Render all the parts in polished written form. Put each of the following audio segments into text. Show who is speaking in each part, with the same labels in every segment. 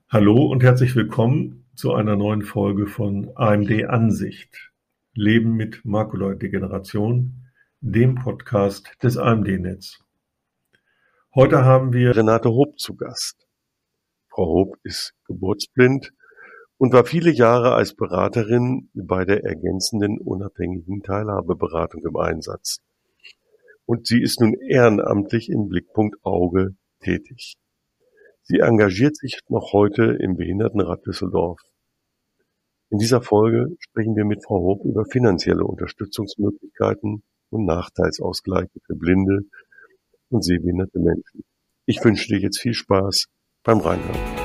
Speaker 1: Hallo und herzlich willkommen zu einer neuen Folge von AMD Ansicht. Leben mit Makulodegeneration, dem Podcast des AMD-Netz. Heute haben wir
Speaker 2: Renate Hoop zu Gast. Frau Hoop ist geburtsblind und war viele Jahre als Beraterin bei der ergänzenden unabhängigen Teilhabeberatung im Einsatz. Und sie ist nun ehrenamtlich im Blickpunkt Auge tätig. Sie engagiert sich noch heute im Behindertenrat Düsseldorf. In dieser Folge sprechen wir mit Frau Hoop über finanzielle Unterstützungsmöglichkeiten und Nachteilsausgleiche für blinde und sehbehinderte Menschen. Ich wünsche dir jetzt viel Spaß beim Reinhören.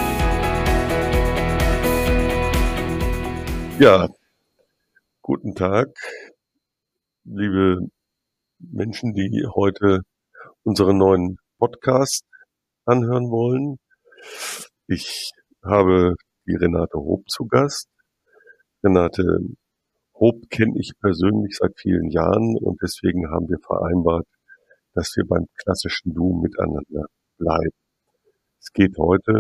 Speaker 2: Ja, guten Tag, liebe Menschen, die heute unseren neuen Podcast anhören wollen. Ich habe die Renate Hoop zu Gast. Renate Hoop kenne ich persönlich seit vielen Jahren und deswegen haben wir vereinbart, dass wir beim klassischen Du miteinander bleiben. Es geht heute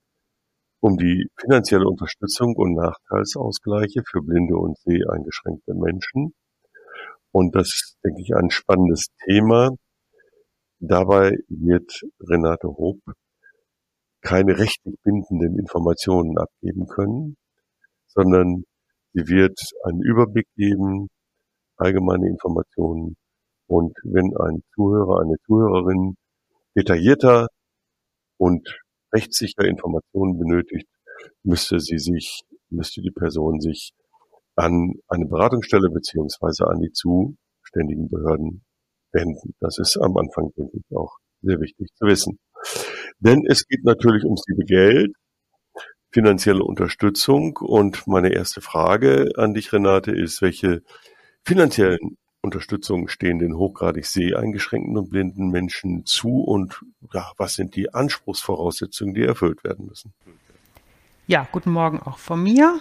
Speaker 2: um die finanzielle Unterstützung und Nachteilsausgleiche für blinde und seheingeschränkte Menschen. Und das ist, denke ich, ein spannendes Thema. Dabei wird Renate Hoop keine rechtlich bindenden Informationen abgeben können, sondern sie wird einen Überblick geben, allgemeine Informationen. Und wenn ein Zuhörer, eine Zuhörerin detaillierter und rechtssicher Informationen benötigt, müsste die Person sich an eine Beratungsstelle beziehungsweise an die zuständigen Behörden wenden. Das ist am Anfang, denke ich, auch sehr wichtig zu wissen. Denn es geht natürlich ums liebe Geld, finanzielle Unterstützung. Und meine erste Frage an dich, Renate, ist, welche finanziellen Unterstützung stehen den hochgradig seheingeschränkten und blinden Menschen zu und ja, was sind die Anspruchsvoraussetzungen, die erfüllt werden müssen?
Speaker 3: Ja, guten Morgen auch von mir.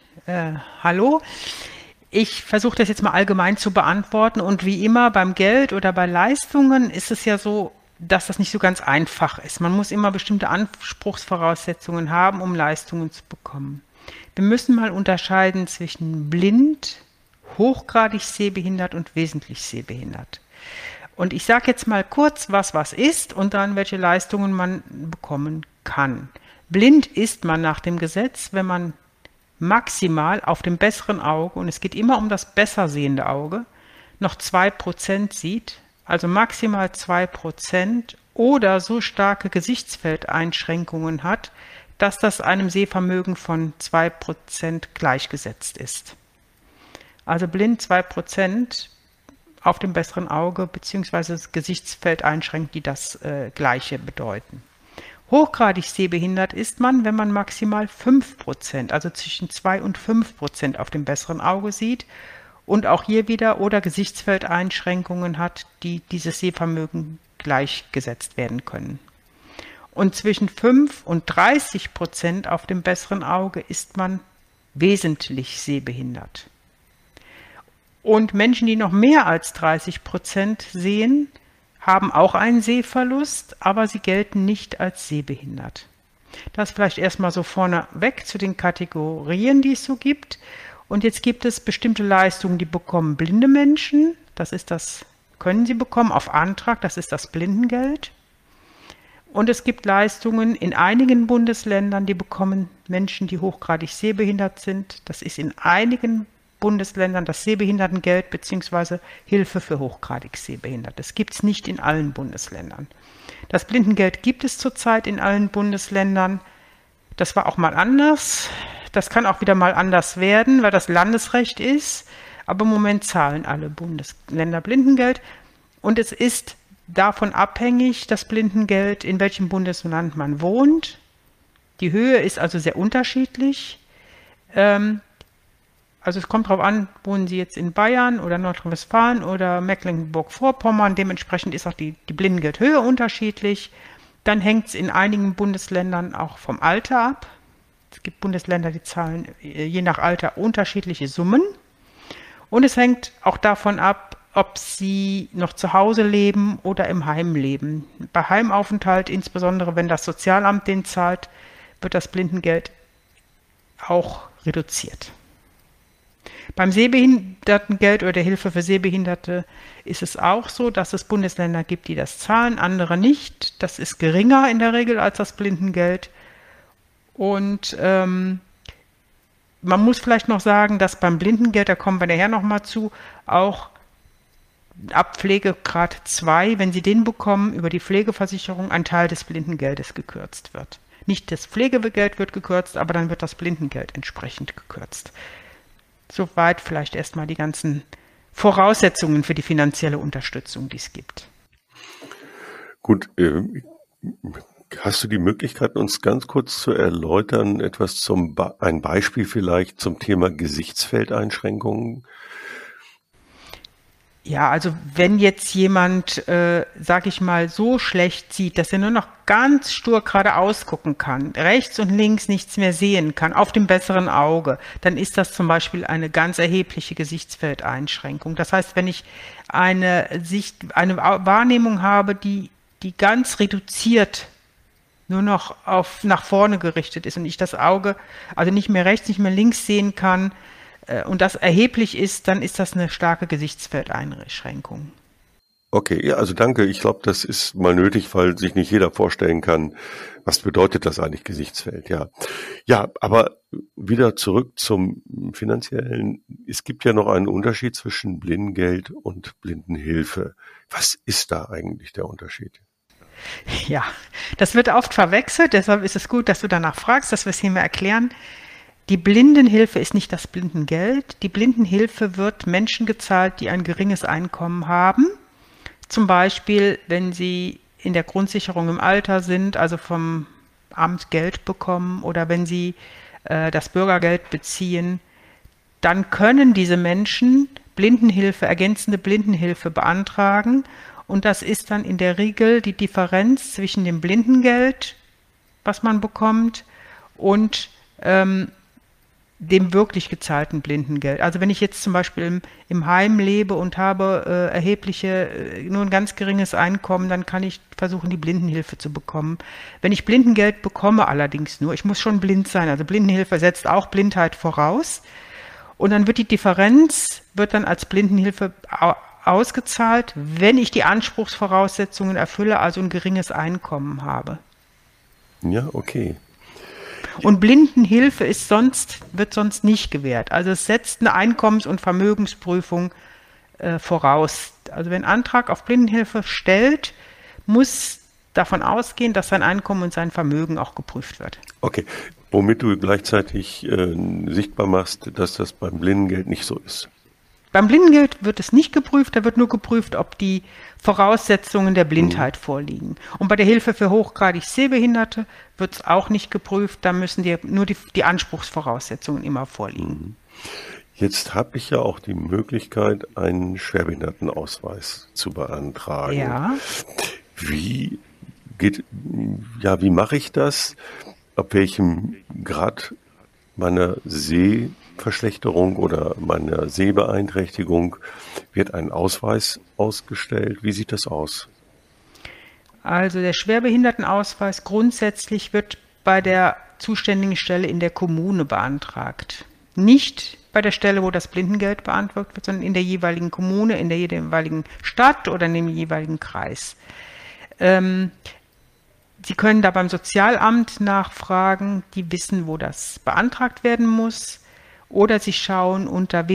Speaker 3: Hallo. Ich versuche das jetzt mal allgemein zu beantworten und wie immer beim Geld oder bei Leistungen ist es ja so, dass das nicht so ganz einfach ist. Man muss immer bestimmte Anspruchsvoraussetzungen haben, um Leistungen zu bekommen. Wir müssen mal unterscheiden zwischen blind, hochgradig sehbehindert und wesentlich sehbehindert. Und ich sage jetzt mal kurz, was ist und dann welche Leistungen man bekommen kann. Blind ist man nach dem Gesetz, wenn man maximal auf dem besseren Auge, und es geht immer um das besser sehende Auge, noch 2% sieht, also maximal 2% oder so starke Gesichtsfeldeinschränkungen hat, dass das einem Sehvermögen von 2% gleichgesetzt ist. Also blind 2% auf dem besseren Auge beziehungsweise das Gesichtsfeld einschränkt, die das Gleiche bedeuten. Hochgradig sehbehindert ist man, wenn man maximal 5%, also zwischen 2 und 5% auf dem besseren Auge sieht und auch hier wieder oder Gesichtsfeldeinschränkungen hat, die dieses Sehvermögen gleichgesetzt werden können. Und zwischen 5 und 30% auf dem besseren Auge ist man wesentlich sehbehindert. Und Menschen, die noch mehr als 30% sehen, haben auch einen Sehverlust, aber sie gelten nicht als sehbehindert. Das vielleicht erstmal so vorneweg zu den Kategorien, die es so gibt. Und jetzt gibt es bestimmte Leistungen, die bekommen blinde Menschen. Können sie bekommen auf Antrag, das ist das Blindengeld. Und es gibt Leistungen in einigen Bundesländern, die bekommen Menschen, die hochgradig sehbehindert sind. Das ist in einigen Bundesländern das Sehbehindertengeld bzw. Hilfe für hochgradig Sehbehinderte. Das gibt es nicht in allen Bundesländern. Das Blindengeld gibt es zurzeit in allen Bundesländern. Das war auch mal anders. Das kann auch wieder mal anders werden, weil das Landesrecht ist. Aber im Moment zahlen alle Bundesländer Blindengeld. Und es ist davon abhängig, das Blindengeld, in welchem Bundesland man wohnt. Die Höhe ist also sehr unterschiedlich. Also es kommt darauf an, wohnen Sie jetzt in Bayern oder Nordrhein-Westfalen oder Mecklenburg-Vorpommern. Dementsprechend ist auch die Blindengeldhöhe unterschiedlich. Dann hängt es in einigen Bundesländern auch vom Alter ab. Es gibt Bundesländer, die zahlen je nach Alter unterschiedliche Summen. Und es hängt auch davon ab, ob Sie noch zu Hause leben oder im Heim leben. Bei Heimaufenthalt, insbesondere wenn das Sozialamt den zahlt, wird das Blindengeld auch reduziert. Beim Sehbehindertengeld oder der Hilfe für Sehbehinderte ist es auch so, dass es Bundesländer gibt, die das zahlen, andere nicht. Das ist geringer in der Regel als das Blindengeld. Und man muss vielleicht noch sagen, dass beim Blindengeld, da kommen wir nachher nochmal zu, auch ab Pflegegrad 2, wenn Sie den bekommen, über die Pflegeversicherung ein Teil des Blindengeldes gekürzt wird. Nicht das Pflegegeld wird gekürzt, aber dann wird das Blindengeld entsprechend gekürzt. Soweit vielleicht erstmal die ganzen Voraussetzungen für die finanzielle Unterstützung, die es gibt.
Speaker 2: Gut, hast du die Möglichkeit, uns ganz kurz zu erläutern, ein Beispiel vielleicht zum Thema Gesichtsfeldeinschränkungen?
Speaker 3: Ja, also wenn jetzt jemand, sag ich mal, so schlecht sieht, dass er nur noch ganz stur geradeaus gucken kann, rechts und links nichts mehr sehen kann, auf dem besseren Auge, dann ist das zum Beispiel eine ganz erhebliche Gesichtsfeldeinschränkung. Das heißt, wenn ich eine Wahrnehmung habe, die ganz reduziert nur noch nach vorne gerichtet ist und ich das Auge also nicht mehr rechts, nicht mehr links sehen kann, und das erheblich ist, dann ist das eine starke Gesichtsfeldeinschränkung.
Speaker 2: Okay, ja, also danke. Ich glaube, das ist mal nötig, weil sich nicht jeder vorstellen kann, was bedeutet das eigentlich Gesichtsfeld, ja. Ja, aber wieder zurück zum Finanziellen. Es gibt ja noch einen Unterschied zwischen Blindengeld und Blindenhilfe. Was ist da eigentlich der Unterschied?
Speaker 3: Ja, das wird oft verwechselt, deshalb ist es gut, dass du danach fragst, dass wir es hier mal erklären. Die Blindenhilfe ist nicht das Blindengeld. Die Blindenhilfe wird Menschen gezahlt, die ein geringes Einkommen haben. Zum Beispiel, wenn sie in der Grundsicherung im Alter sind, also vom Amt Geld bekommen oder wenn sie das Bürgergeld beziehen, dann können diese Menschen Blindenhilfe, ergänzende Blindenhilfe beantragen. Und das ist dann in der Regel die Differenz zwischen dem Blindengeld, was man bekommt, und dem wirklich gezahlten Blindengeld. Also wenn ich jetzt zum Beispiel im Heim lebe und habe nur ein ganz geringes Einkommen, dann kann ich versuchen, die Blindenhilfe zu bekommen. Wenn ich Blindengeld bekomme, allerdings nur, ich muss schon blind sein, also Blindenhilfe setzt auch Blindheit voraus, und dann wird die Differenz, wird dann als Blindenhilfe ausgezahlt, wenn ich die Anspruchsvoraussetzungen erfülle, also ein geringes Einkommen habe.
Speaker 2: Ja, okay.
Speaker 3: Und Blindenhilfe wird sonst nicht gewährt. Also es setzt eine Einkommens- und Vermögensprüfung voraus. Also wer einen Antrag auf Blindenhilfe stellt, muss davon ausgehen, dass sein Einkommen und sein Vermögen auch geprüft wird.
Speaker 2: Okay, womit du gleichzeitig sichtbar machst, dass das beim Blindengeld nicht so ist.
Speaker 3: Beim Blindengeld wird es nicht geprüft, da wird nur geprüft, ob die Voraussetzungen der Blindheit vorliegen. Und bei der Hilfe für hochgradig Sehbehinderte wird es auch nicht geprüft, da müssen nur die Anspruchsvoraussetzungen immer vorliegen.
Speaker 2: Jetzt habe ich ja auch die Möglichkeit, einen Schwerbehindertenausweis zu beantragen.
Speaker 3: Ja.
Speaker 2: Wie mache ich das? Ab welchem Grad meiner Sehverschlechterung oder meiner Sehbeeinträchtigung wird ein Ausweis ausgestellt? Wie sieht das aus?
Speaker 3: Also der Schwerbehindertenausweis grundsätzlich wird bei der zuständigen Stelle in der Kommune beantragt. Nicht bei der Stelle, wo das Blindengeld beantragt wird, sondern in der jeweiligen Kommune, in der jeweiligen Stadt oder in dem jeweiligen Kreis. Sie können da beim Sozialamt nachfragen, die wissen, wo das beantragt werden muss, oder Sie schauen unter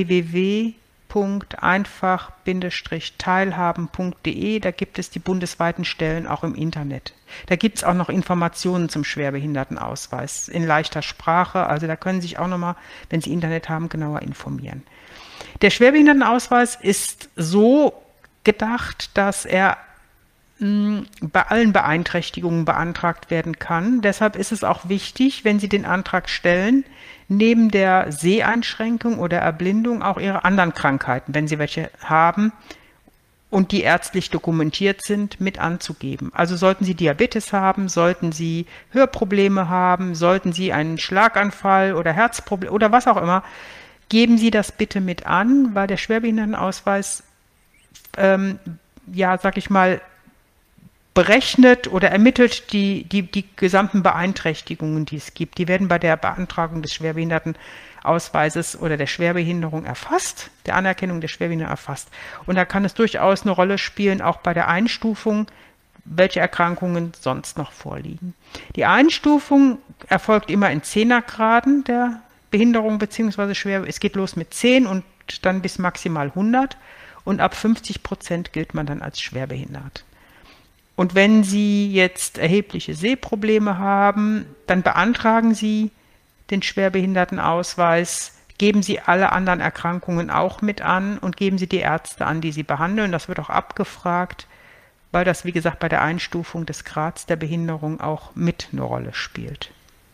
Speaker 3: www.einfach-teilhaben.de, da gibt es die bundesweiten Stellen auch im Internet. Da gibt es auch noch Informationen zum Schwerbehindertenausweis in leichter Sprache, also da können Sie sich auch nochmal, wenn Sie Internet haben, genauer informieren. Der Schwerbehindertenausweis ist so gedacht, dass er bei allen Beeinträchtigungen beantragt werden kann. Deshalb ist es auch wichtig, wenn Sie den Antrag stellen, neben der Seheinschränkung oder Erblindung auch Ihre anderen Krankheiten, wenn Sie welche haben und die ärztlich dokumentiert sind, mit anzugeben. Also sollten Sie Diabetes haben, sollten Sie Hörprobleme haben, sollten Sie einen Schlaganfall oder Herzproblem oder was auch immer, geben Sie das bitte mit an, weil der Schwerbehindertenausweis, sag ich mal, berechnet oder ermittelt die gesamten Beeinträchtigungen, die es gibt. Die werden bei der Beantragung des Schwerbehindertenausweises oder der Schwerbehinderung erfasst, der Anerkennung der Schwerbehinderung erfasst. Und da kann es durchaus eine Rolle spielen, auch bei der Einstufung, welche Erkrankungen sonst noch vorliegen. Die Einstufung erfolgt immer in 10er-Graden der Behinderung bzw. Schwerbehinderung. Es geht los mit 10 und dann bis maximal 100 und ab 50% gilt man dann als schwerbehindert. Und wenn Sie jetzt erhebliche Sehprobleme haben, dann beantragen Sie den Schwerbehindertenausweis, geben Sie alle anderen Erkrankungen auch mit an und geben Sie die Ärzte an, die Sie behandeln. Das wird auch abgefragt, weil das, wie gesagt, bei der Einstufung des Grads der Behinderung auch mit eine Rolle spielt.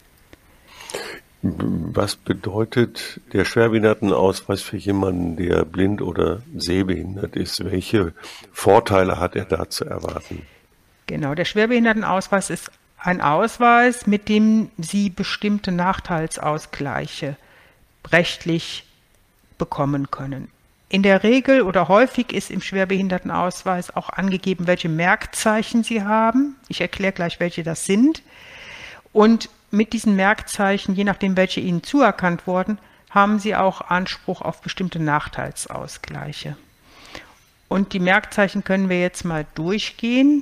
Speaker 2: Was bedeutet der Schwerbehindertenausweis für jemanden, der blind oder sehbehindert ist? Welche Vorteile hat er da zu erwarten?
Speaker 3: Genau, der Schwerbehindertenausweis ist ein Ausweis, mit dem Sie bestimmte Nachteilsausgleiche rechtlich bekommen können. In der Regel oder häufig ist im Schwerbehindertenausweis auch angegeben, welche Merkzeichen Sie haben. Ich erkläre gleich, welche das sind. Und mit diesen Merkzeichen, je nachdem, welche Ihnen zuerkannt wurden, haben Sie auch Anspruch auf bestimmte Nachteilsausgleiche. Und die Merkzeichen können wir jetzt mal durchgehen.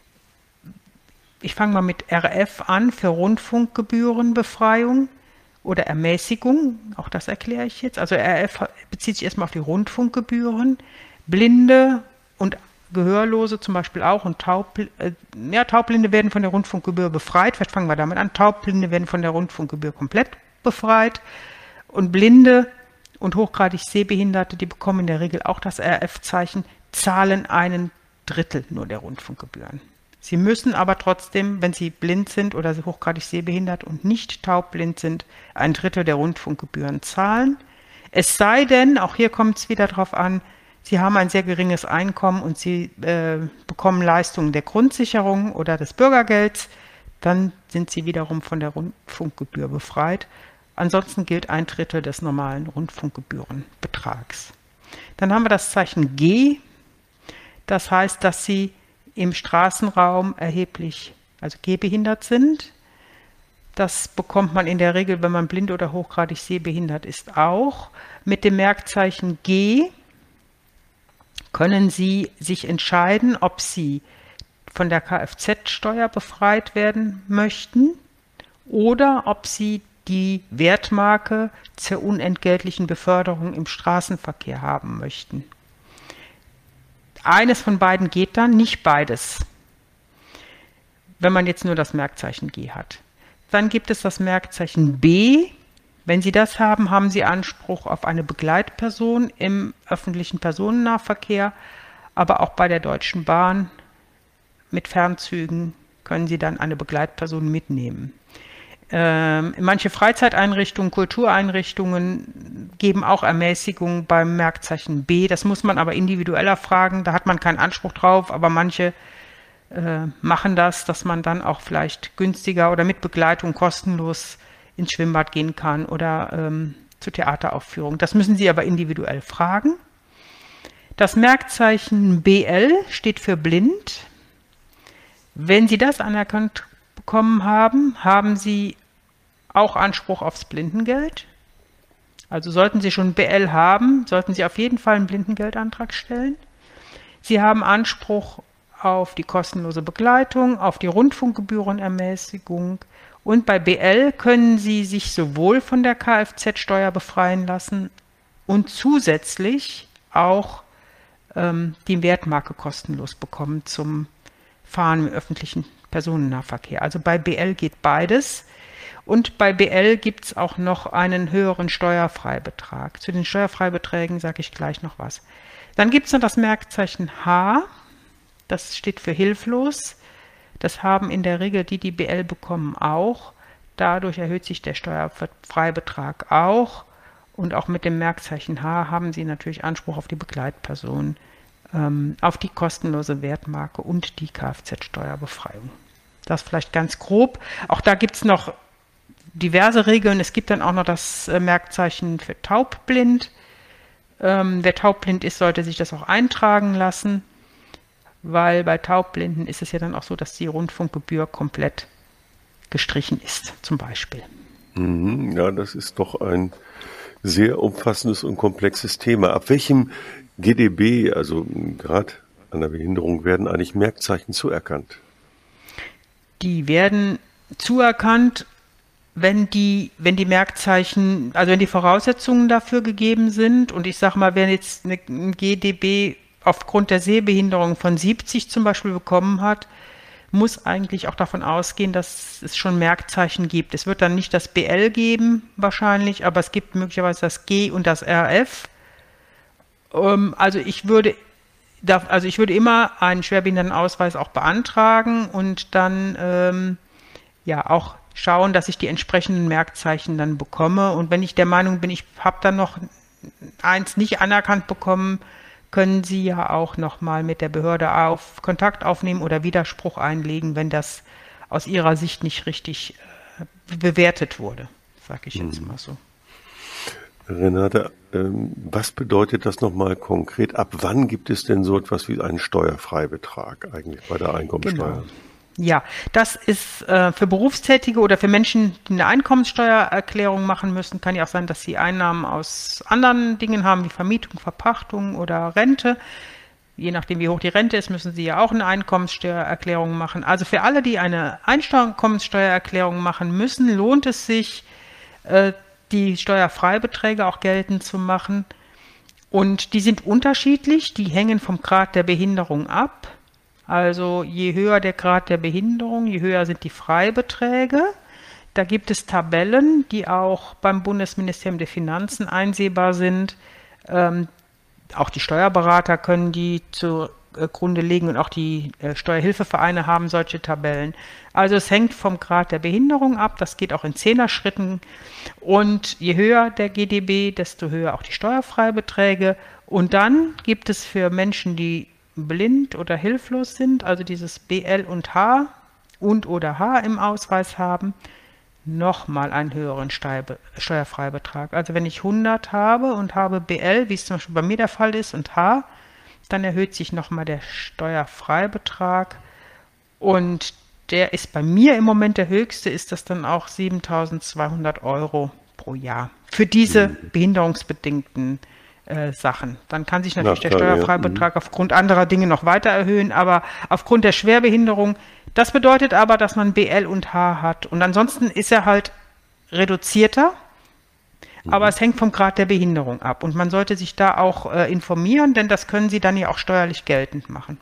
Speaker 3: Ich fange mal mit RF an für Rundfunkgebührenbefreiung oder Ermäßigung. Auch das erkläre ich jetzt. Also RF bezieht sich erstmal auf die Rundfunkgebühren. Blinde und Gehörlose zum Beispiel auch und Taubblinde werden von der Rundfunkgebühr befreit. Vielleicht fangen wir damit an. Taubblinde werden von der Rundfunkgebühr komplett befreit. Und Blinde und hochgradig Sehbehinderte, die bekommen in der Regel auch das RF-Zeichen, zahlen 1/3 nur der Rundfunkgebühren. Sie müssen aber trotzdem, wenn Sie blind sind oder hochgradig sehbehindert und nicht taubblind sind, 1/3 der Rundfunkgebühren zahlen. Es sei denn, auch hier kommt es wieder darauf an, Sie haben ein sehr geringes Einkommen und Sie bekommen Leistungen der Grundsicherung oder des Bürgergelds, dann sind Sie wiederum von der Rundfunkgebühr befreit. Ansonsten gilt 1/3 des normalen Rundfunkgebührenbetrags. Dann haben wir das Zeichen G. Das heißt, dass Sie im Straßenraum erheblich, also gehbehindert sind. Das bekommt man in der Regel, wenn man blind oder hochgradig sehbehindert ist, auch. Mit dem Merkzeichen G können Sie sich entscheiden, ob Sie von der Kfz-Steuer befreit werden möchten oder ob Sie die Wertmarke zur unentgeltlichen Beförderung im Straßenverkehr haben möchten. Eines von beiden geht dann, nicht beides, wenn man jetzt nur das Merkzeichen G hat. Dann gibt es das Merkzeichen B. Wenn Sie das haben, haben Sie Anspruch auf eine Begleitperson im öffentlichen Personennahverkehr, aber auch bei der Deutschen Bahn mit Fernzügen können Sie dann eine Begleitperson mitnehmen. Manche Freizeiteinrichtungen, Kultureinrichtungen geben auch Ermäßigungen beim Merkzeichen B. Das muss man aber individueller fragen, da hat man keinen Anspruch drauf, aber manche machen das, dass man dann auch vielleicht günstiger oder mit Begleitung kostenlos ins Schwimmbad gehen kann oder zur Theateraufführung. Das müssen Sie aber individuell fragen. Das Merkzeichen BL steht für blind. Wenn Sie das anerkannt bekommen haben, haben Sie auch Anspruch aufs Blindengeld. Also sollten Sie schon BL haben, sollten Sie auf jeden Fall einen Blindengeldantrag stellen. Sie haben Anspruch auf die kostenlose Begleitung, auf die Rundfunkgebührenermäßigung und bei BL können Sie sich sowohl von der Kfz-Steuer befreien lassen und zusätzlich auch die Wertmarke kostenlos bekommen zum Fahren im öffentlichen Personennahverkehr. Also bei BL geht beides. Und bei BL gibt es auch noch einen höheren Steuerfreibetrag. Zu den Steuerfreibeträgen sage ich gleich noch was. Dann gibt es noch das Merkzeichen H. Das steht für hilflos. Das haben in der Regel die BL bekommen, auch. Dadurch erhöht sich der Steuerfreibetrag auch. Und auch mit dem Merkzeichen H haben Sie natürlich Anspruch auf die Begleitperson, auf die kostenlose Wertmarke und die Kfz-Steuerbefreiung. Das vielleicht ganz grob. Auch da gibt es noch diverse Regeln. Es gibt dann auch noch das Merkzeichen für taubblind. Wer taubblind ist, sollte sich das auch eintragen lassen. weil bei Taubblinden ist es ja dann auch so, dass die Rundfunkgebühr komplett gestrichen ist, zum Beispiel.
Speaker 2: Ja, das ist doch ein sehr umfassendes und komplexes Thema. Ab welchem GdB, also Grad an der Behinderung, werden eigentlich Merkzeichen zuerkannt?
Speaker 3: Die werden zuerkannt, wenn die Merkzeichen, also wenn die Voraussetzungen dafür gegeben sind. Und ich sage mal, wer jetzt ein GdB aufgrund der Sehbehinderung von 70 zum Beispiel bekommen hat, muss eigentlich auch davon ausgehen, dass es schon Merkzeichen gibt. Es wird dann nicht das BL geben wahrscheinlich, aber es gibt möglicherweise das G und das RF. Also ich würde immer einen Schwerbehindertenausweis auch beantragen und dann auch schauen, dass ich die entsprechenden Merkzeichen dann bekomme. Und wenn ich der Meinung bin, ich habe dann noch eins nicht anerkannt bekommen, können Sie ja auch nochmal mit der Behörde Kontakt aufnehmen oder Widerspruch einlegen, wenn das aus Ihrer Sicht nicht richtig bewertet wurde, sage ich jetzt mal so.
Speaker 2: Renate, was bedeutet das nochmal konkret? Ab wann gibt es denn so etwas wie einen Steuerfreibetrag eigentlich bei der Einkommensteuer?
Speaker 3: Genau. Ja, das ist für Berufstätige oder für Menschen, die eine Einkommenssteuererklärung machen müssen. Kann ja auch sein, dass sie Einnahmen aus anderen Dingen haben, wie Vermietung, Verpachtung oder Rente. Je nachdem, wie hoch die Rente ist, müssen sie ja auch eine Einkommenssteuererklärung machen. Also für alle, die eine Einkommenssteuererklärung machen müssen, lohnt es sich, die Steuerfreibeträge auch geltend zu machen. Und die sind unterschiedlich, die hängen vom Grad der Behinderung ab. Also je höher der Grad der Behinderung, je höher sind die Freibeträge. Da gibt es Tabellen, die auch beim Bundesministerium der Finanzen einsehbar sind. Auch die Steuerberater können die zugrunde legen und auch die Steuerhilfevereine haben solche Tabellen. Also es hängt vom Grad der Behinderung ab, das geht auch in 10er-Schritten. Und je höher der GdB, desto höher auch die Steuerfreibeträge. Und dann gibt es für Menschen, die blind oder hilflos sind, also dieses BL und H und oder H im Ausweis haben, nochmal einen höheren Steuerfreibetrag. Also wenn ich 100 habe und habe BL, wie es zum Beispiel bei mir der Fall ist, und H, dann erhöht sich nochmal der Steuerfreibetrag und der ist bei mir im Moment der höchste, ist das dann auch 7.200 € pro Jahr für diese behinderungsbedingten Sachen. Dann kann sich natürlich der Steuerfreibetrag aufgrund anderer Dinge noch weiter erhöhen, aber aufgrund der Schwerbehinderung, das bedeutet aber, dass man BL und H hat. Und ansonsten ist er halt reduzierter, aber es hängt vom Grad der Behinderung ab. Und man sollte sich da auch informieren, denn das können Sie dann ja auch steuerlich geltend machen.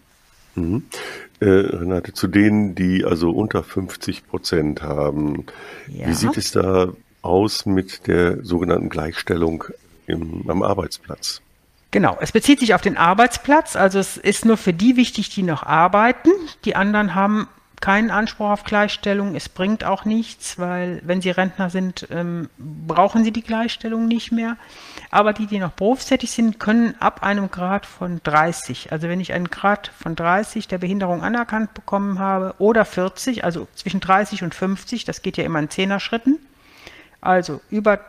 Speaker 2: Renate, zu denen, die also unter 50% haben, wie sieht es da aus mit der sogenannten Gleichstellung am Arbeitsplatz?
Speaker 3: Genau, es bezieht sich auf den Arbeitsplatz, also es ist nur für die wichtig, die noch arbeiten. Die anderen haben keinen Anspruch auf Gleichstellung, es bringt auch nichts, weil wenn sie Rentner sind, brauchen sie die Gleichstellung nicht mehr. Aber die noch berufstätig sind, können ab einem Grad von 30, also wenn ich einen Grad von 30 der Behinderung anerkannt bekommen habe oder 40, also zwischen 30 und 50, das geht ja immer in 10er-Schritten, also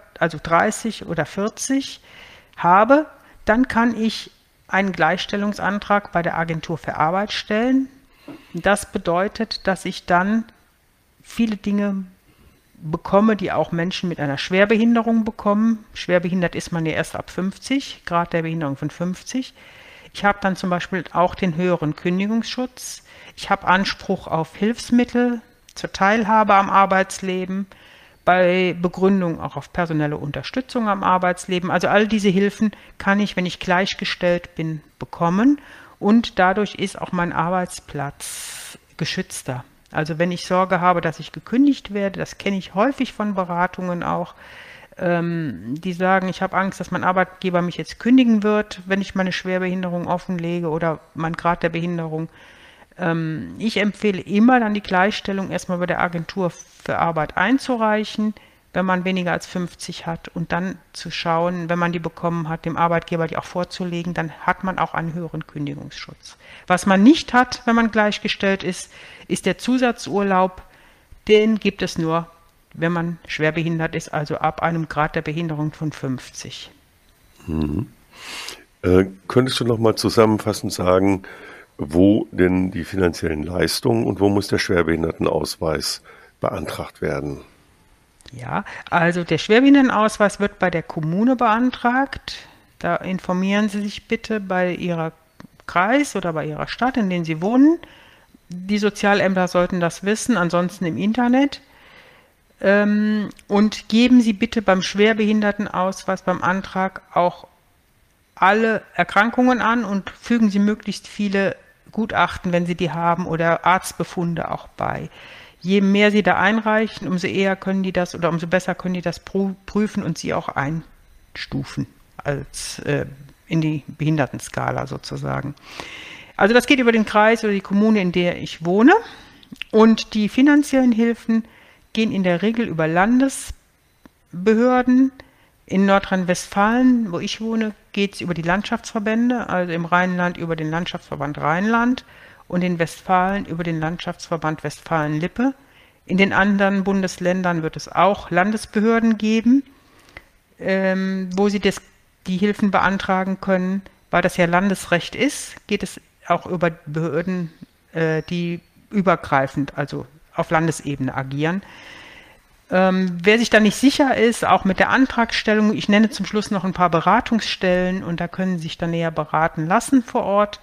Speaker 3: 30 oder 40 habe, dann kann ich einen Gleichstellungsantrag bei der Agentur für Arbeit stellen. Das bedeutet, dass ich dann viele Dinge bekomme, die auch Menschen mit einer Schwerbehinderung bekommen. Schwerbehindert ist man ja erst ab 50, Grad der Behinderung von 50. Ich habe dann zum Beispiel auch den höheren Kündigungsschutz. Ich habe Anspruch auf Hilfsmittel zur Teilhabe am Arbeitsleben, bei Begründung auch auf personelle Unterstützung am Arbeitsleben. Also all diese Hilfen kann ich, wenn ich gleichgestellt bin, bekommen. Und dadurch ist auch mein Arbeitsplatz geschützter. Also wenn ich Sorge habe, dass ich gekündigt werde, das kenne ich häufig von Beratungen auch, die sagen, ich habe Angst, dass mein Arbeitgeber mich jetzt kündigen wird, wenn ich meine Schwerbehinderung offenlege oder mein Grad der Behinderung. Ich empfehle immer dann die Gleichstellung erstmal bei der Agentur für Arbeit einzureichen, wenn man weniger als 50 hat und dann zu schauen, wenn man die bekommen hat, dem Arbeitgeber die auch vorzulegen, dann hat man auch einen höheren Kündigungsschutz. Was man nicht hat, wenn man gleichgestellt ist, ist der Zusatzurlaub. Den gibt es nur, wenn man schwerbehindert ist, also ab einem Grad der Behinderung von 50.
Speaker 2: Könntest du noch mal zusammenfassend sagen, wo denn die finanziellen Leistungen und wo muss der Schwerbehindertenausweis beantragt werden?
Speaker 3: Ja, also der Schwerbehindertenausweis wird bei der Kommune beantragt. Da informieren Sie sich bitte bei Ihrer Kreis oder bei Ihrer Stadt, in der Sie wohnen. Die Sozialämter sollten das wissen, ansonsten im Internet. Und geben Sie bitte beim Schwerbehindertenausweis, beim Antrag auch alle Erkrankungen an und fügen Sie möglichst viele Gutachten, wenn Sie die haben, oder Arztbefunde auch bei. Je mehr Sie da einreichen, umso eher können die das oder umso besser können die das prüfen und Sie auch einstufen als in die Behindertenskala sozusagen. Also das geht über den Kreis oder die Kommune, in der ich wohne, und die finanziellen Hilfen gehen in der Regel über Landesbehörden. In Nordrhein-Westfalen, wo ich wohne, geht es über die Landschaftsverbände, also im Rheinland über den Landschaftsverband Rheinland und in Westfalen über den Landschaftsverband Westfalen-Lippe. In den anderen Bundesländern wird es auch Landesbehörden geben, wo sie die Hilfen beantragen können. Weil das ja Landesrecht ist, geht es auch über Behörden, die übergreifend, also auf Landesebene agieren. Wer sich da nicht sicher ist, auch mit der Antragstellung, ich nenne zum Schluss noch ein paar Beratungsstellen und da können Sie sich dann näher beraten lassen vor Ort.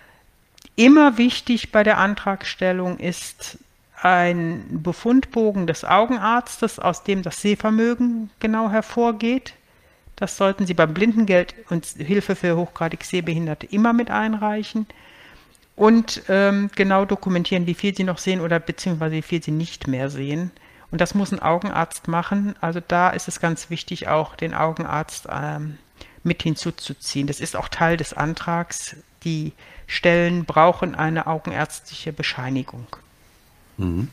Speaker 3: Immer wichtig bei der Antragstellung ist ein Befundbogen des Augenarztes, aus dem das Sehvermögen genau hervorgeht. Das sollten Sie beim Blindengeld und Hilfe für hochgradig Sehbehinderte immer mit einreichen. Und genau dokumentieren, wie viel Sie noch sehen oder beziehungsweise wie viel Sie nicht mehr sehen. Und das muss ein Augenarzt machen. Also da ist es ganz wichtig, auch den Augenarzt mit hinzuzuziehen. Das ist auch Teil des Antrags. Die Stellen brauchen eine augenärztliche Bescheinigung.
Speaker 2: Mhm.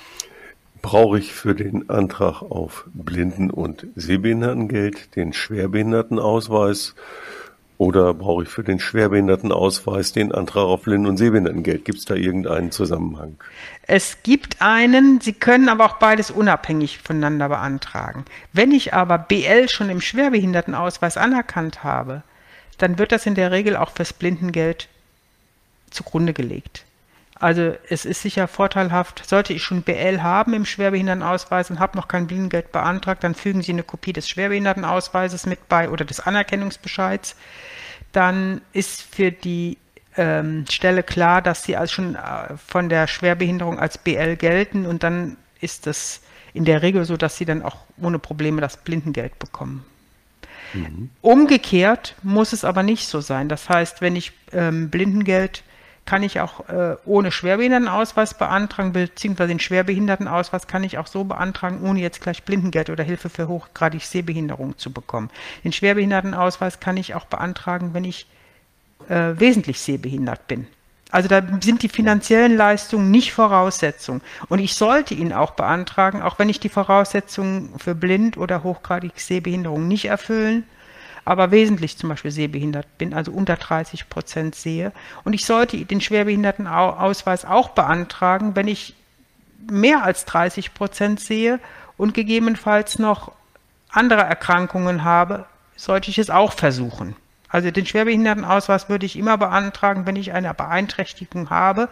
Speaker 2: Brauche ich für den Antrag auf Blinden- und Sehbehindertengeld den Schwerbehindertenausweis oder brauche ich für den Schwerbehindertenausweis den Antrag auf Blinden- und Sehbehindertengeld? Gibt es da irgendeinen Zusammenhang?
Speaker 3: Es gibt einen, Sie können aber auch beides unabhängig voneinander beantragen. Wenn ich aber BL schon im Schwerbehindertenausweis anerkannt habe, dann wird das in der Regel auch fürs Blindengeld zugrunde gelegt. Also es ist sicher vorteilhaft, sollte ich schon BL haben im Schwerbehindertenausweis und habe noch kein Blindengeld beantragt, dann fügen Sie eine Kopie des Schwerbehindertenausweises mit bei oder des Anerkennungsbescheids. Dann ist für die Stelle klar, dass Sie also schon von der Schwerbehinderung als BL gelten und dann ist es in der Regel so, dass Sie dann auch ohne Probleme das Blindengeld bekommen. Mhm. Umgekehrt muss es aber nicht so sein. Das heißt, wenn ich Blindengeld kann ich auch ohne Schwerbehindertenausweis beantragen, beziehungsweise den Schwerbehindertenausweis kann ich auch so beantragen, ohne jetzt gleich Blindengeld oder Hilfe für hochgradig Sehbehinderung zu bekommen. Den Schwerbehindertenausweis kann ich auch beantragen, wenn ich wesentlich sehbehindert bin. Also da sind die finanziellen Leistungen nicht Voraussetzung. Und ich sollte ihn auch beantragen, auch wenn ich die Voraussetzungen für Blind- oder hochgradig Sehbehinderung nicht erfüllen, aber wesentlich zum Beispiel sehbehindert bin, also unter 30% sehe. Und ich sollte den Schwerbehindertenausweis auch beantragen, wenn ich mehr als 30% sehe und gegebenenfalls noch andere Erkrankungen habe, sollte ich es auch versuchen. Also den Schwerbehindertenausweis würde ich immer beantragen, wenn ich eine Beeinträchtigung habe.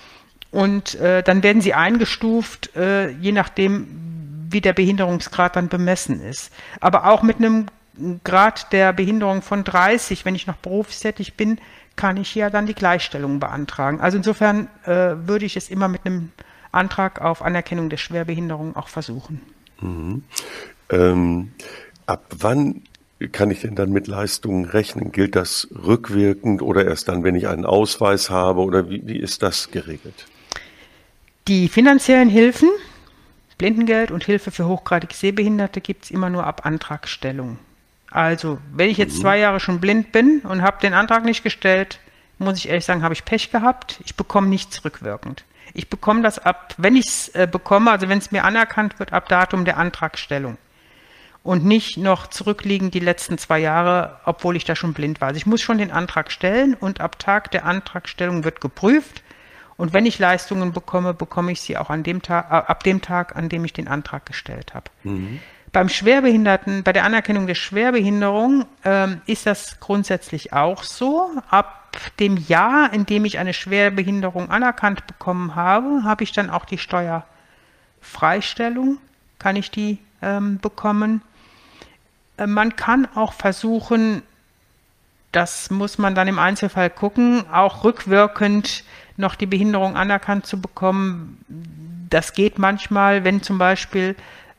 Speaker 3: Und dann werden sie eingestuft, je nachdem, wie der Behinderungsgrad dann bemessen ist. Aber auch mit einem Grad der Behinderung von 30, wenn ich noch berufstätig bin, kann ich ja dann die Gleichstellung beantragen. Also insofern würde ich es immer mit einem Antrag auf Anerkennung der Schwerbehinderung auch versuchen.
Speaker 2: Mhm. Ab wann kann ich denn dann mit Leistungen rechnen? Gilt das rückwirkend oder erst dann, wenn ich einen Ausweis habe? Oder wie ist das geregelt?
Speaker 3: Die finanziellen Hilfen, Blindengeld und Hilfe für hochgradig Sehbehinderte, gibt es immer nur ab Antragstellung. Also, wenn ich jetzt 2 Jahre schon blind bin und habe den Antrag nicht gestellt, muss ich ehrlich sagen, habe ich Pech gehabt. Ich bekomme nichts rückwirkend. Ich bekomme das ab, wenn ich es bekomme, also wenn es mir anerkannt wird, ab Datum der Antragstellung. Und nicht noch zurückliegend die letzten 2 Jahre, obwohl ich da schon blind war. Also ich muss schon den Antrag stellen und ab Tag der Antragstellung wird geprüft. Und wenn ich Leistungen bekomme, bekomme ich sie auch an dem Tag, ab dem Tag, an dem ich den Antrag gestellt habe. Mhm. Beim Schwerbehinderten, bei der Anerkennung der Schwerbehinderung ist das grundsätzlich auch so. Ab ab dem Jahr, in dem ich eine Schwerbehinderung anerkannt bekommen habe, habe ich dann auch die Steuerfreistellung, kann ich die bekommen. Man kann auch versuchen, das muss man dann im Einzelfall gucken, auch rückwirkend noch die Behinderung anerkannt zu bekommen. Das geht manchmal, wenn zum Beispiel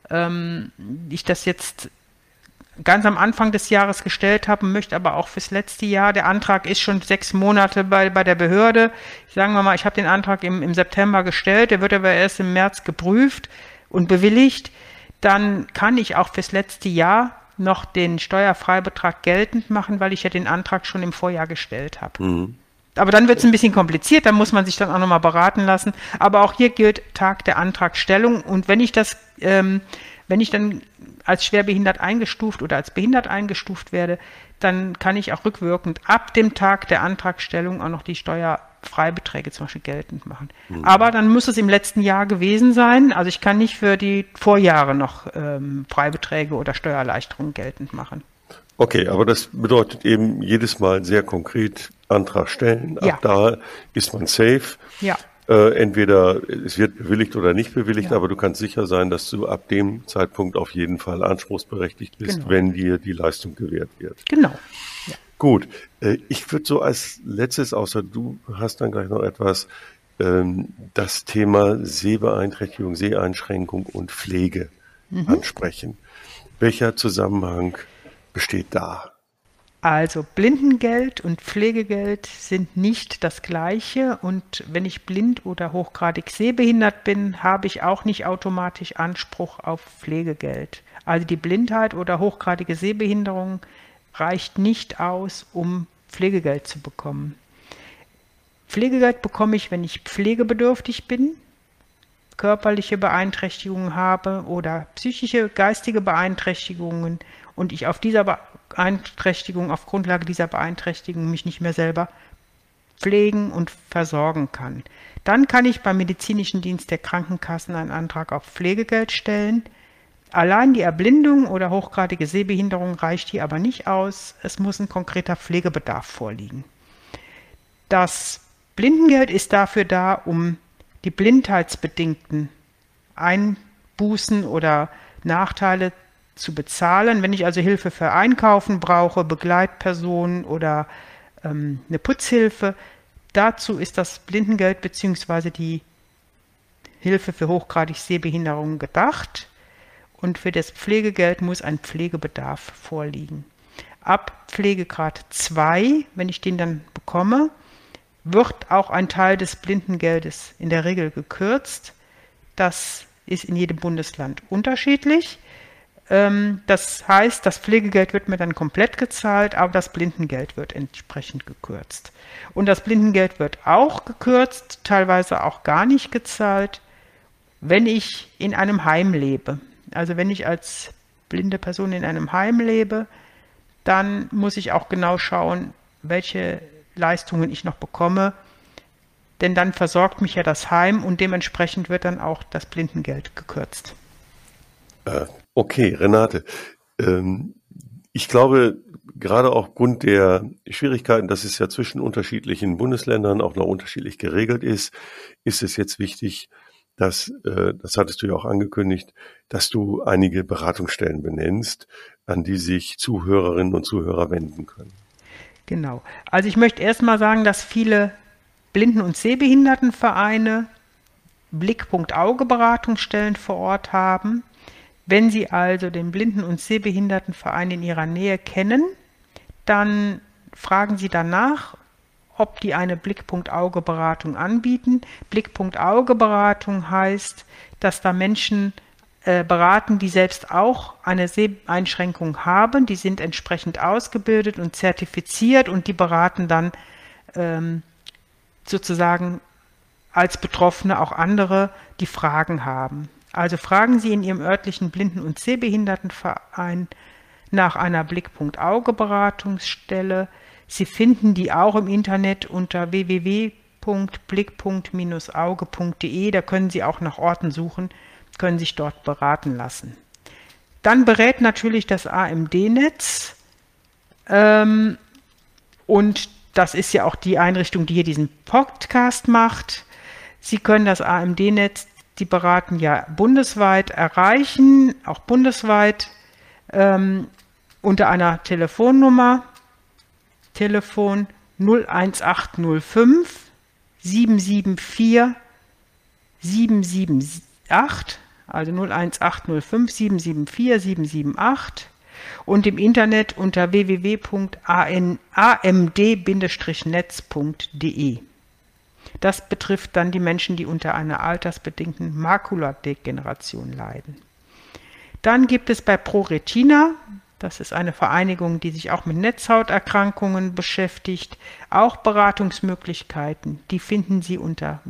Speaker 3: ich das jetzt ganz am Anfang des Jahres gestellt habe, möchte aber auch fürs letzte Jahr. Der Antrag ist schon 6 Monate bei der Behörde. Sagen wir mal, ich habe den Antrag im September gestellt, der wird aber erst im März geprüft und bewilligt. Dann kann ich auch fürs letzte Jahr noch den Steuerfreibetrag geltend machen, weil ich ja den Antrag schon im Vorjahr gestellt habe.
Speaker 2: Mhm.
Speaker 3: Aber dann wird es ein bisschen kompliziert, da muss man sich dann auch nochmal beraten lassen. Aber auch hier gilt Tag der Antragstellung. Und wenn ich dann als schwerbehindert eingestuft oder als behindert eingestuft werde, dann kann ich auch rückwirkend ab dem Tag der Antragstellung auch noch die Steuerfreibeträge zum Beispiel geltend machen. Mhm. Aber dann muss es im letzten Jahr gewesen sein. Also ich kann nicht für die Vorjahre noch Freibeträge oder Steuererleichterungen geltend machen.
Speaker 2: Okay, aber das bedeutet eben jedes Mal sehr konkret Antrag stellen.
Speaker 3: Ja.
Speaker 2: Ab da ist man safe.
Speaker 3: Ja.
Speaker 2: Entweder es wird bewilligt oder nicht bewilligt,
Speaker 3: Ja.
Speaker 2: aber du kannst sicher sein, dass du ab dem Zeitpunkt auf jeden Fall anspruchsberechtigt bist,
Speaker 3: Genau.
Speaker 2: wenn dir die Leistung gewährt wird.
Speaker 3: Genau. Ja.
Speaker 2: Gut, ich würde so als letztes, außer du hast dann gleich noch etwas, das Thema Sehbeeinträchtigung, Seheinschränkung und Pflege ansprechen. Welcher Zusammenhang besteht da?
Speaker 3: Also Blindengeld und Pflegegeld sind nicht das gleiche und wenn ich blind oder hochgradig sehbehindert bin, habe ich auch nicht automatisch Anspruch auf Pflegegeld. Also die Blindheit oder hochgradige Sehbehinderung reicht nicht aus, um Pflegegeld zu bekommen. Pflegegeld bekomme ich, wenn ich pflegebedürftig bin, körperliche Beeinträchtigungen habe oder psychische, geistige Beeinträchtigungen und ich auf auf Grundlage dieser Beeinträchtigung mich nicht mehr selber pflegen und versorgen kann. Dann kann ich beim medizinischen Dienst der Krankenkassen einen Antrag auf Pflegegeld stellen. Allein die Erblindung oder hochgradige Sehbehinderung reicht hier aber nicht aus. Es muss ein konkreter Pflegebedarf vorliegen. Das Blindengeld ist dafür da, um die blindheitsbedingten Einbußen oder Nachteile zu bezahlen. Wenn ich also Hilfe für Einkaufen brauche, Begleitpersonen oder eine Putzhilfe, dazu ist das Blindengeld bzw. die Hilfe für hochgradig Sehbehinderungen gedacht. Und für das Pflegegeld muss ein Pflegebedarf vorliegen. Ab Pflegegrad 2, wenn ich den dann bekomme, wird auch ein Teil des Blindengeldes in der Regel gekürzt. Das ist in jedem Bundesland unterschiedlich. Das heißt, das Pflegegeld wird mir dann komplett gezahlt, aber das Blindengeld wird entsprechend gekürzt. Und das Blindengeld wird auch gekürzt, teilweise auch gar nicht gezahlt, wenn ich in einem Heim lebe. Also wenn ich als blinde Person in einem Heim lebe, dann muss ich auch genau schauen, welche Leistungen ich noch bekomme, denn dann versorgt mich ja das Heim und dementsprechend wird dann auch das Blindengeld gekürzt.
Speaker 2: Okay, Renate, ich glaube, gerade aufgrund der Schwierigkeiten, dass es ja zwischen unterschiedlichen Bundesländern auch noch unterschiedlich geregelt ist, ist es jetzt wichtig, dass, das hattest du ja auch angekündigt, dass du einige Beratungsstellen benennst, an die sich Zuhörerinnen und Zuhörer wenden können.
Speaker 3: Genau. Also ich möchte erst mal sagen, dass viele Blinden- und Sehbehindertenvereine Blickpunkt Auge-Beratungsstellen vor Ort haben. Wenn Sie also den Blinden- und Sehbehindertenverein in Ihrer Nähe kennen, dann fragen Sie danach, ob die eine Blickpunkt-Auge-Beratung anbieten. Blickpunkt-Auge-Beratung heißt, dass da Menschen beraten, die selbst auch eine Seheinschränkung haben. Die sind entsprechend ausgebildet und zertifiziert und die beraten dann sozusagen als Betroffene auch andere, die Fragen haben. Also fragen Sie in Ihrem örtlichen Blinden- und Sehbehindertenverein nach einer Blickpunkt-Auge-Beratungsstelle. Sie finden die auch im Internet unter www.blickpunkt-auge.de. Da können Sie auch nach Orten suchen, können sich dort beraten lassen. Dann berät natürlich das AMD-Netz und das ist ja auch die Einrichtung, die hier diesen Podcast macht. Sie können das AMD-Netz, die beraten ja bundesweit, erreichen, auch bundesweit, unter einer Telefonnummer, Telefon 01805 774 778, also 01805 774 778 und im Internet unter www.amd-netz.de. Das betrifft dann die Menschen, die unter einer altersbedingten Makuladegeneration leiden. Dann gibt es bei ProRetina, das ist eine Vereinigung, die sich auch mit Netzhauterkrankungen beschäftigt, auch Beratungsmöglichkeiten. Die finden Sie unter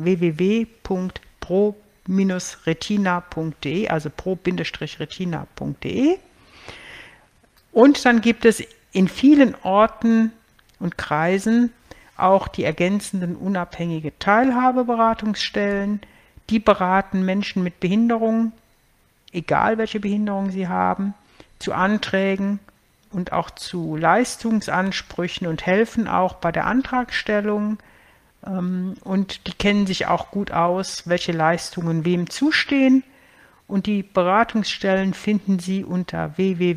Speaker 3: www.pro-retina.de, also pro-retina.de. Und dann gibt es in vielen Orten und Kreisen auch die ergänzenden unabhängige Teilhabeberatungsstellen. Die beraten Menschen mit Behinderung, egal welche Behinderung sie haben, zu Anträgen und auch zu Leistungsansprüchen und helfen auch bei der Antragstellung. Und die kennen sich auch gut aus, welche Leistungen wem zustehen. Und die Beratungsstellen finden Sie unter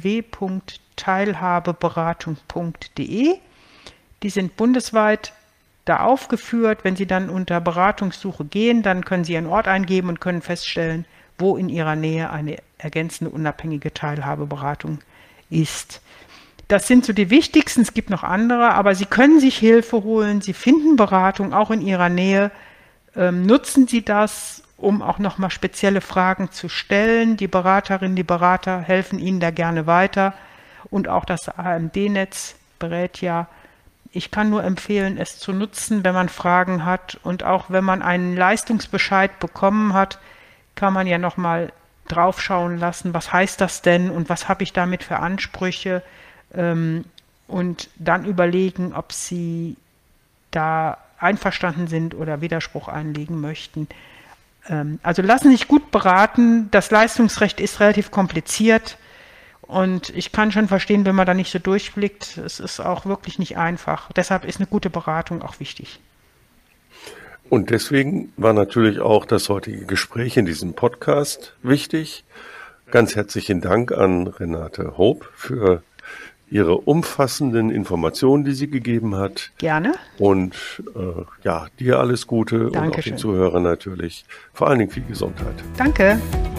Speaker 3: www.teilhabeberatung.de. Die sind bundesweit da aufgeführt. Wenn Sie dann unter Beratungssuche gehen, dann können Sie Ihren Ort eingeben und können feststellen, wo in Ihrer Nähe eine ergänzende unabhängige Teilhabeberatung ist. Das sind so die wichtigsten, es gibt noch andere, aber Sie können sich Hilfe holen, Sie finden Beratung auch in Ihrer Nähe. Nutzen Sie das, um auch nochmal spezielle Fragen zu stellen. Die Beraterinnen, die Berater helfen Ihnen da gerne weiter und auch das AMD-Netz berät ja. Ich kann nur empfehlen, es zu nutzen, wenn man Fragen hat und auch wenn man einen Leistungsbescheid bekommen hat, kann man ja nochmal drauf schauen lassen, was heißt das denn und was habe ich damit für Ansprüche, und dann überlegen, ob Sie da einverstanden sind oder Widerspruch einlegen möchten. Also lassen Sie sich gut beraten. Das Leistungsrecht ist relativ kompliziert und ich kann schon verstehen, wenn man da nicht so durchblickt. Es ist auch wirklich nicht einfach. Deshalb ist eine gute Beratung auch wichtig.
Speaker 2: Und deswegen war natürlich auch das heutige Gespräch in diesem Podcast wichtig. Ganz herzlichen Dank an Renate Hope für Ihre umfassenden Informationen, die sie gegeben hat.
Speaker 3: Gerne.
Speaker 2: Und dir alles Gute.
Speaker 3: Dankeschön.
Speaker 2: Und auch den Zuhörern natürlich vor allen Dingen viel Gesundheit.
Speaker 3: Danke.